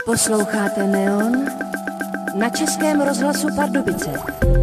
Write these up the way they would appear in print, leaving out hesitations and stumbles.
Posloucháte Neon na Českém rozhlasu Pardubice.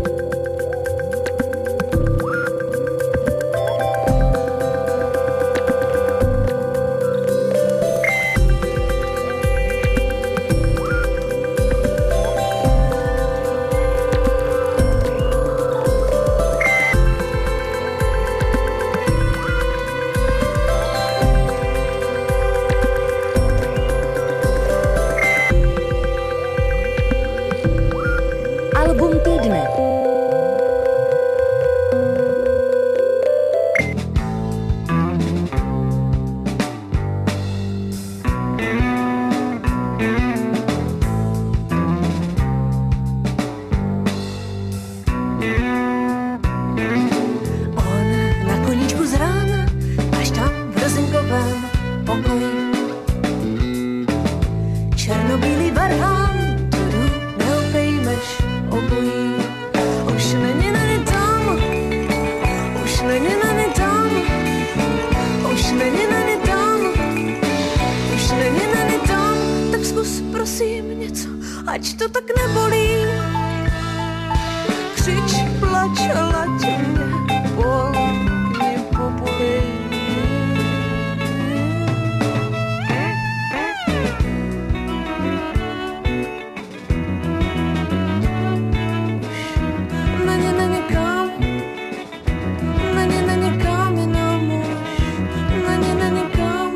Album týdne. Ať to tak nebolí, křič, plač, latě mě, bol mě populí. Není kam, není kam jinam už, není kam,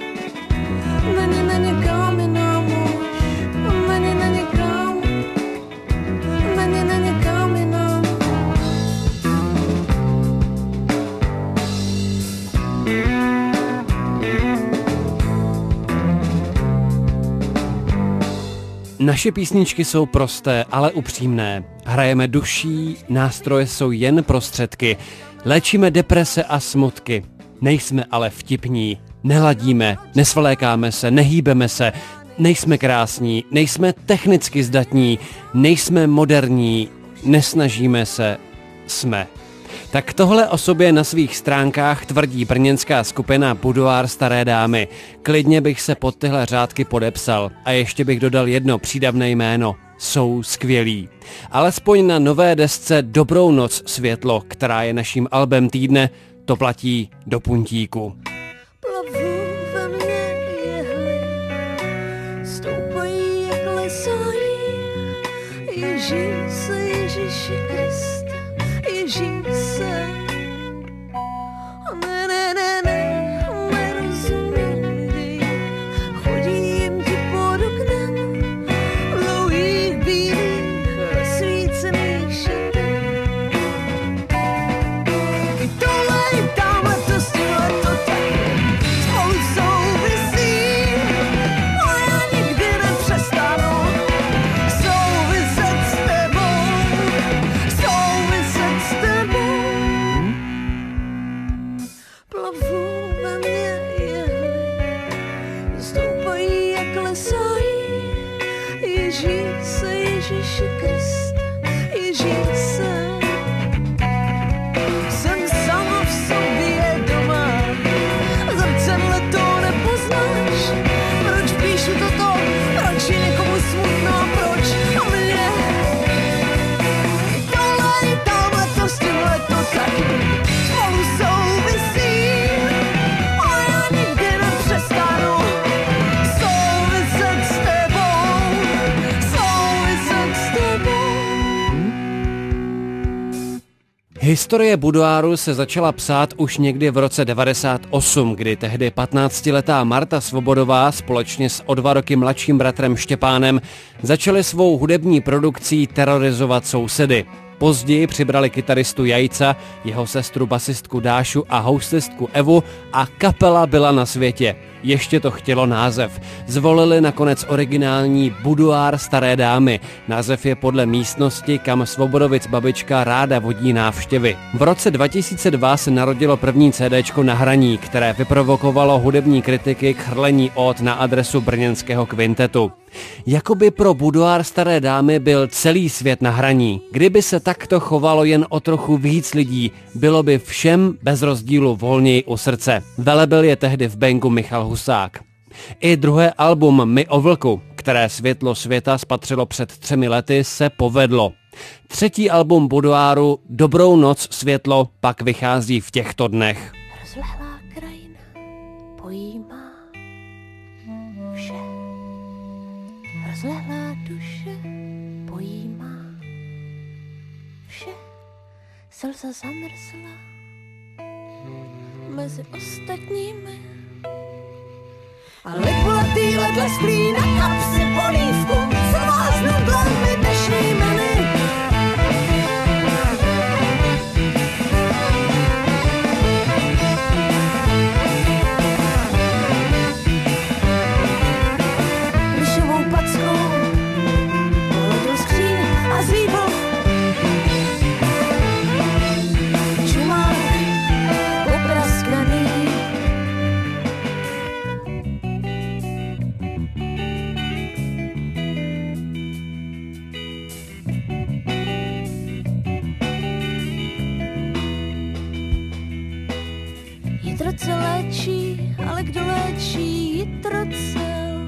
není kam jinam už. Naše písničky jsou prosté, ale upřímné. Hrajeme duší, nástroje jsou jen prostředky. Léčíme deprese a smutky. Nejsme ale vtipní, neladíme, nesvlékáme se, nehýbeme se. Nejsme krásní, nejsme technicky zdatní, nejsme moderní, nesnažíme se, jsme. Tak tohle o sobě na svých stránkách tvrdí brněnská skupina Boudoir Staré dámy. Klidně bych se pod tyhle řádky podepsal a ještě bych dodal jedno přídavné jméno. Jsou skvělí. Alespoň na nové desce Dobrou noc světlo, která je naším albem týdne, to platí do puntíku. Plavu ve mně jehly, stoupají jak lesají, Ježí se Ježíši Kriste, Ježí se. Nerozumím, chodím ti pod oknem, dlouhých bílých svícených šatech. I tohle, i tamhle, to s tímhle to taky spolu souvisí, a já nikdy nepřestanu souviset s tebou, souviset s tebou. Plavu ve mně jehly, stoupají jak lesají, Ježí se Ježíši Kriste, Ježí se. Jsem sama v sobě doma, zrcadle to nepoznáš. Proč píšu toto, proč je někomu smutno a proč a mě? I tohle, i tamhle, to s tímhle to taky spolu souvisí, a já nikdy nepřestanu souviset s tebou, souviset s tebou. Historie Boudoiru se začala psát už někdy v roce 98, kdy tehdy 15letá Marta Svobodová společně s o 2 roky mladším bratrem Štěpánem začali svou hudební produkcí terorizovat sousedy. Později přibrali kytaristu Jajca, jeho sestru basistku Dášu a houslistku Evu a kapela byla na světě. Ještě to chtělo název. Zvolili nakonec originální Boudoir Staré dámy. Název je podle místnosti, kam Svobodovic babička ráda vodí návštěvy. V roce 2002 se narodilo první CDčko Na hraní, které vyprovokovalo hudební kritiky k chrlení ód na adresu brněnského kvintetu. Jakoby pro Boudoir Staré dámy byl celý svět na hraní. Kdyby se takto chovalo jen o trochu víc lidí, bylo by všem bez rozdílu volněji u srdce. Velebil je tehdy v Bengu Michal Husák. I druhé album My o vlku, které světlo světa spatřilo před 3 lety, se povedlo. 3. album Boudoiru Dobrou noc světlo pak vychází v těchto dnech. Rozlehlá krajina pojímá vše. Rozlehlá duše pojímá vše. Slza zamrzla mezi ostatními. A likulatý ledle sklí na kapsi polívku, co váznu dlanmi dnešní meny. Ryšovou packou pohodil skříň a zvíbal čumák popraskaný. Jitroce léčí, ale kdo léčí jitrocel?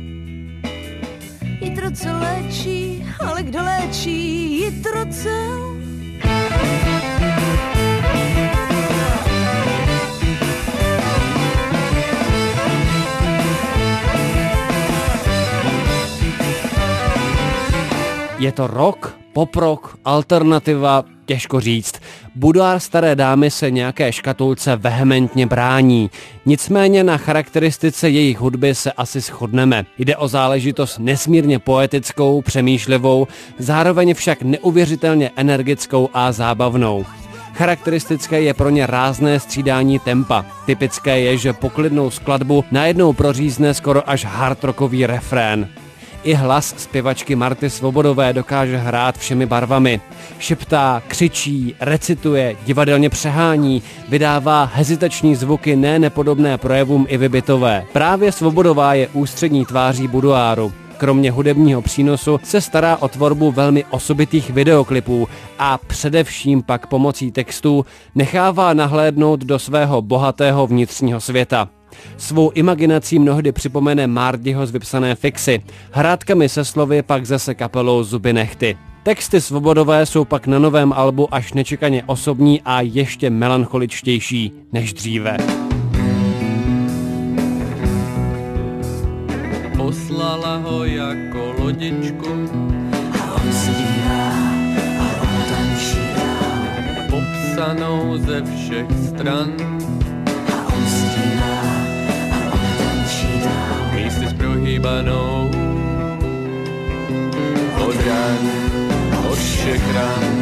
Jitroce léčí, ale kdo léčí jitrocel? Je to rock, pop-rock, alternativa, těžko říct. Boudoir Staré dámy se nějaké škatulce vehementně brání. Nicméně na charakteristice jejich hudby se asi shodneme. Jde o záležitost nesmírně poetickou, přemýšlivou, zároveň však neuvěřitelně energickou a zábavnou. Charakteristické je pro ně rázné střídání tempa. Typické je, že poklidnou skladbu najednou prořízne skoro až hardrockový refrén. I hlas zpěvačky Marty Svobodové dokáže hrát všemi barvami. Šeptá, křičí, recituje, divadelně přehání, vydává hezitační zvuky nepodobné projevům i vybitové. Právě Svobodová je ústřední tváří Boudoiru. Kromě hudebního přínosu se stará o tvorbu velmi osobitých videoklipů a především pak pomocí textů nechává nahlédnout do svého bohatého vnitřního světa. Svou imaginací mnohdy připomene Mardiho z Vypsané fixy, hrádkami se slovy pak zase kapelou Zuby nehty. Texty Svobodové jsou pak na novém albu až nečekaně osobní a ještě melancholičtější než dříve. Poslala ho jako lodičku A on se dívá a on tančí dál. popsanou ze všech stran. A on se dívá a on tančí dál. Místy s prohýbanou od ran, od všech ran.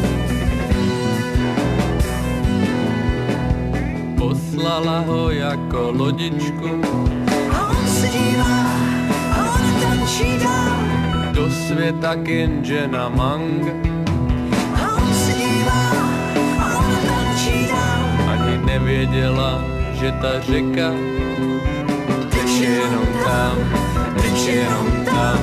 Poslala ho jako lodičku A on se dívá a on tančí dál. do světa Kinjena Mang. A on se dívá a on tančí dál. Ani nevěděla, že ta řeka teče jenom tam, teče jenom tam.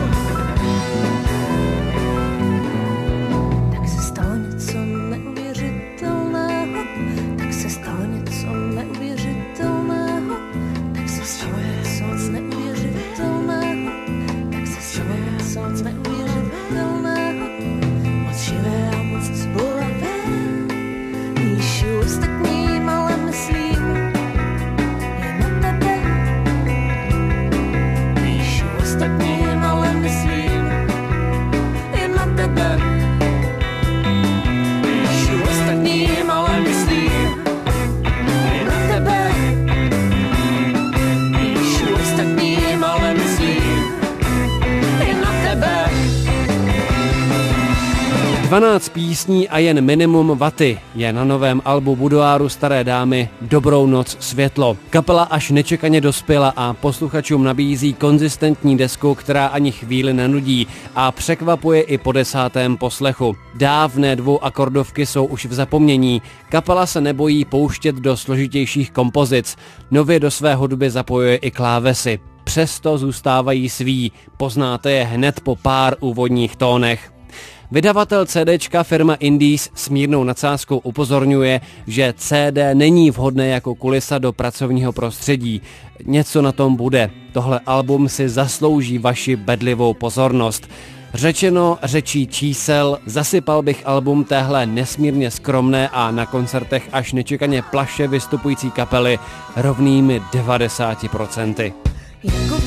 Tak se stalo něco neuvěřitelného. Tak se stalo něco neuvěřitelného. Tak se stalo něco neuvěřitelného. Tak se stalo něco neuvěřitelného. Moc živé a moc zbolavé. Píšu ostatním, ale myslím jen na tebe. Píšu ostatním, ale myslím jen na tebe. Píšu ostatním, ale myslím jen na tebe. Píšu ostatním, ale myslím jen na tebe. 12 písní a jen minimum vaty je na novém albu Boudoiru Staré dámy Dobrou noc světlo. Kapela až nečekaně dospěla a posluchačům nabízí konzistentní desku, která ani chvíli nenudí a překvapuje i po 10. poslechu. Dávné dvouakordovky jsou už v zapomnění. Kapela se nebojí pouštět do složitějších kompozic. Nově do své hudby zapojuje i klávesy. Přesto zůstávají sví. Poznáte je hned po pár úvodních tónech. Vydavatel CDčka firma Indies s mírnou nadsázkou upozorňuje, že CD není vhodné jako kulisa do pracovního prostředí. Něco na tom bude. Tohle album si zaslouží vaši bedlivou pozornost. Řečeno řečí čísel, zasypal bych album téhle nesmírně skromné a na koncertech až nečekaně plaše vystupující kapely rovnými 90%. Jako